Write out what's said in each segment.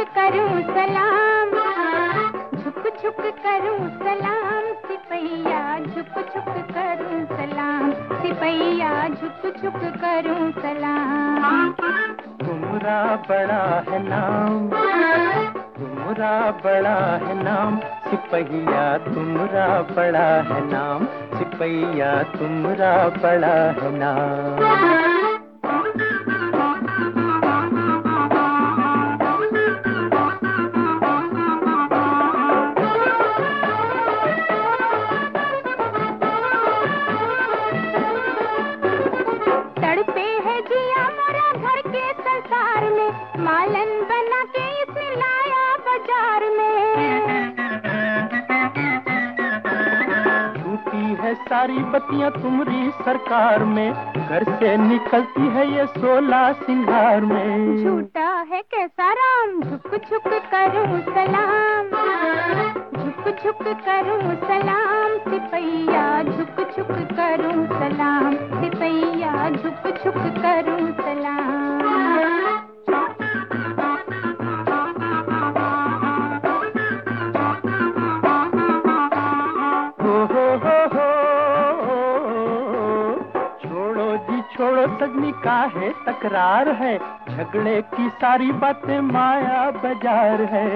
करूं सलाम, झुक झुक करूं सलाम, सिपैया झुक झुक करूं सलाम, सिपैया झुक झुक करूं सलाम। तुम्हारा बड़ा है नाम, तुम्हारा बड़ा है नाम, सिपहिया तुम्हारा बड़ा है नाम, सिपहिया तुम्हारा बड़ा है नाम। तड़पे है जिया मोरा घर के संसार में, मालन बना के इसने लाया बाजार में। झूठी है सारी बत्तियां तुम्हारी सरकार में, घर से निकलती है ये 16 सिंगार में। झूठा है कैसा राम, झुक झुक करूं सलाम, झुक झुक करूं सलाम, सिपैया झुक झुक करूं सलाम, सिपैया झुक झुक करूं सलाम। छोड़ो जी छोड़ो सजनी काहे तकरार है, झगड़े की सारी बातें माया बाजार है।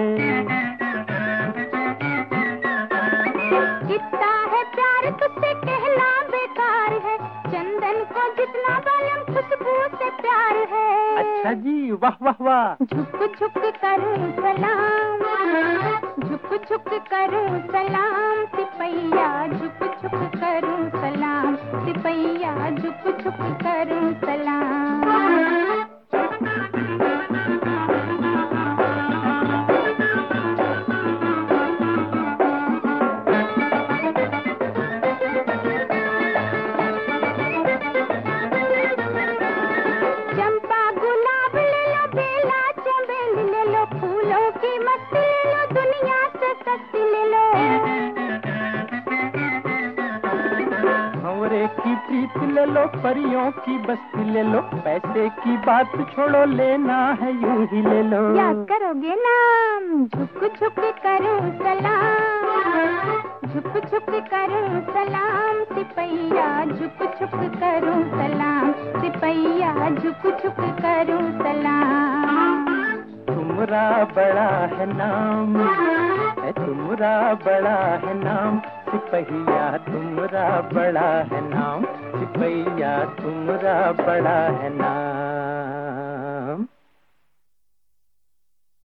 कितना है प्यार तुझसे कहना बेकार है, चंदन को जितना बालम खुशबू से प्यार है। अच्छा जी, वाह वाह वाह। झुक झुक करूं सलाम, झुक झुक करूं सलाम, सिपैया झुक झुक करूं सलाम, सिपैया झुक झुक करूं सलाम। चंपा गुलाब ले लो, बेला चमेली ले लो, फूलों की मस्ती ले लो, दुनिया से सस्ती ले लो। भंवरे की प्रीत ले लो, परियों की बस्ती ले लो, पैसे की बात छोड़ो, लेना है यूं ही ले लो। याद करोगे नाम, झुक झुक करूं सलाम, झुक झुक करूं सलाम, सिपैया झुक झुक करूं सलाम, सिपैया झुक झुक करूं सलाम। तुम्हारा बड़ा है नाम, तुम्हारा बड़ा है नाम, सिपहिया तुम्हारा बड़ा है नाम, सिपहिया तुम्हारा बड़ा है नाम।